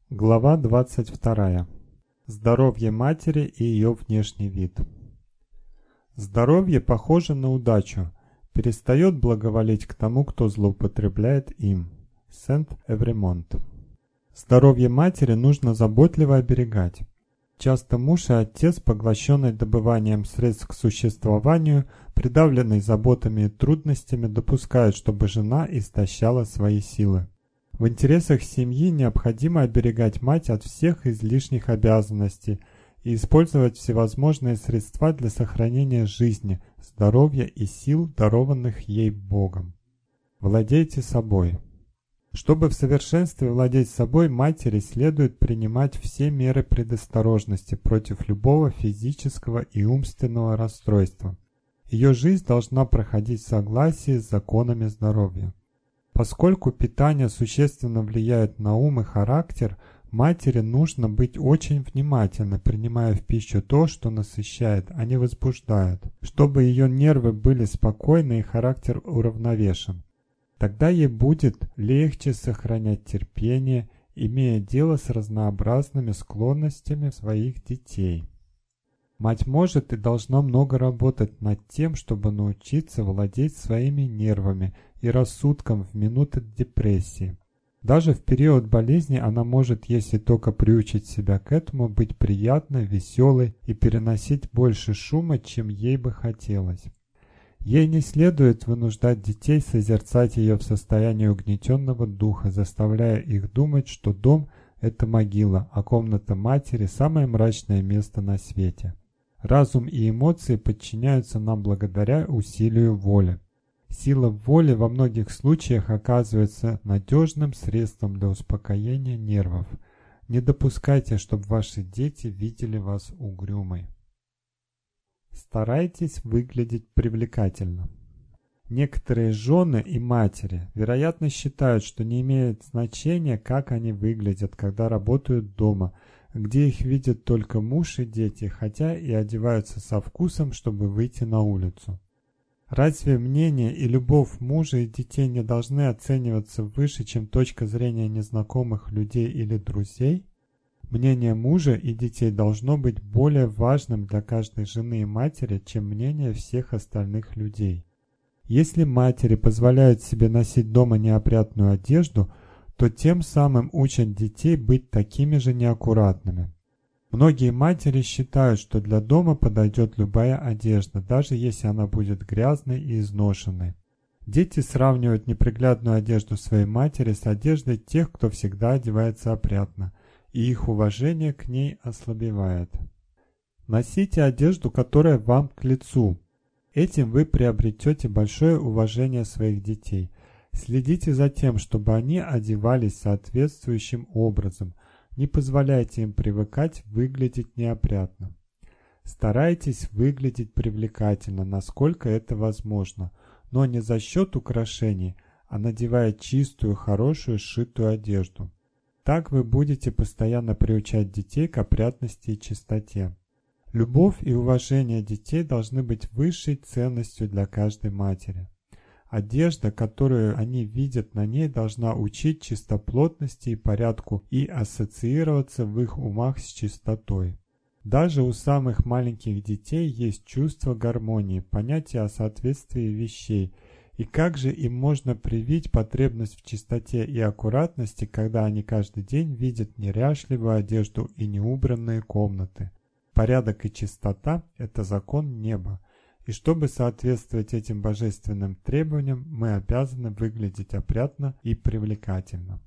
Глава 22. Здоровье матери и ее внешний вид. Здоровье похоже на удачу, перестает благоволить к тому, кто злоупотребляет им. Сент-Эвремонт. Здоровье матери нужно заботливо оберегать. Часто муж и отец, поглощенный добыванием средств к существованию, придавленный заботами и трудностями, допускают, чтобы жена истощала свои силы. В интересах семьи необходимо оберегать мать от всех излишних обязанностей и использовать всевозможные средства для сохранения жизни, здоровья и сил, дарованных ей Богом. Владейте собой. Чтобы в совершенстве владеть собой, матери следует принимать все меры предосторожности против любого физического и умственного расстройства. Ее жизнь должна проходить в согласии с законами здоровья. Поскольку питание существенно влияет на ум и характер, матери нужно быть очень внимательной, принимая в пищу то, что насыщает, а не возбуждает, чтобы ее нервы были спокойны и характер уравновешен. Тогда ей будет легче сохранять терпение, имея дело с разнообразными склонностями своих детей. Мать может и должна много работать над тем, чтобы научиться владеть своими нервами и рассудком в минуты депрессии. Даже в период болезни она может, если только приучить себя к этому, быть приятной, веселой и переносить больше шума, чем ей бы хотелось. Ей не следует вынуждать детей созерцать ее в состоянии угнетенного духа, заставляя их думать, что дом – это могила, а комната матери – самое мрачное место на свете. Разум и эмоции подчиняются нам благодаря усилию воли. Сила воли во многих случаях оказывается надежным средством для успокоения нервов. Не допускайте, чтобы ваши дети видели вас угрюмой. Старайтесь выглядеть привлекательно. Некоторые жены и матери, вероятно, считают, что не имеет значения, как они выглядят, когда работают дома, где их видят только муж и дети, хотя и одеваются со вкусом, чтобы выйти на улицу. Разве мнение и любовь мужа и детей не должны оцениваться выше, чем точка зрения незнакомых людей или друзей? Мнение мужа и детей должно быть более важным для каждой жены и матери, чем мнение всех остальных людей. Если матери позволяют себе носить дома неопрятную одежду, то тем самым учат детей быть такими же неаккуратными. Многие матери считают, что для дома подойдет любая одежда, даже если она будет грязной и изношенной. Дети сравнивают неприглядную одежду своей матери с одеждой тех, кто всегда одевается опрятно, и их уважение к ней ослабевает. Носите одежду, которая вам к лицу. Этим вы приобретете большое уважение своих детей. Следите за тем, чтобы они одевались соответствующим образом. Не позволяйте им привыкать выглядеть неопрятно. Старайтесь выглядеть привлекательно, насколько это возможно, но не за счет украшений, а надевая чистую, хорошую, сшитую одежду. Так вы будете постоянно приучать детей к опрятности и чистоте. Любовь и уважение детей должны быть высшей ценностью для каждой матери. Одежда, которую они видят на ней, должна учить чистоплотности и порядку и ассоциироваться в их умах с чистотой. Даже у самых маленьких детей есть чувство гармонии, понятие о соответствии вещей. И как же им можно привить потребность в чистоте и аккуратности, когда они каждый день видят неряшливую одежду и неубранные комнаты? Порядок и чистота – это закон неба. И чтобы соответствовать этим божественным требованиям, мы обязаны выглядеть опрятно и привлекательно.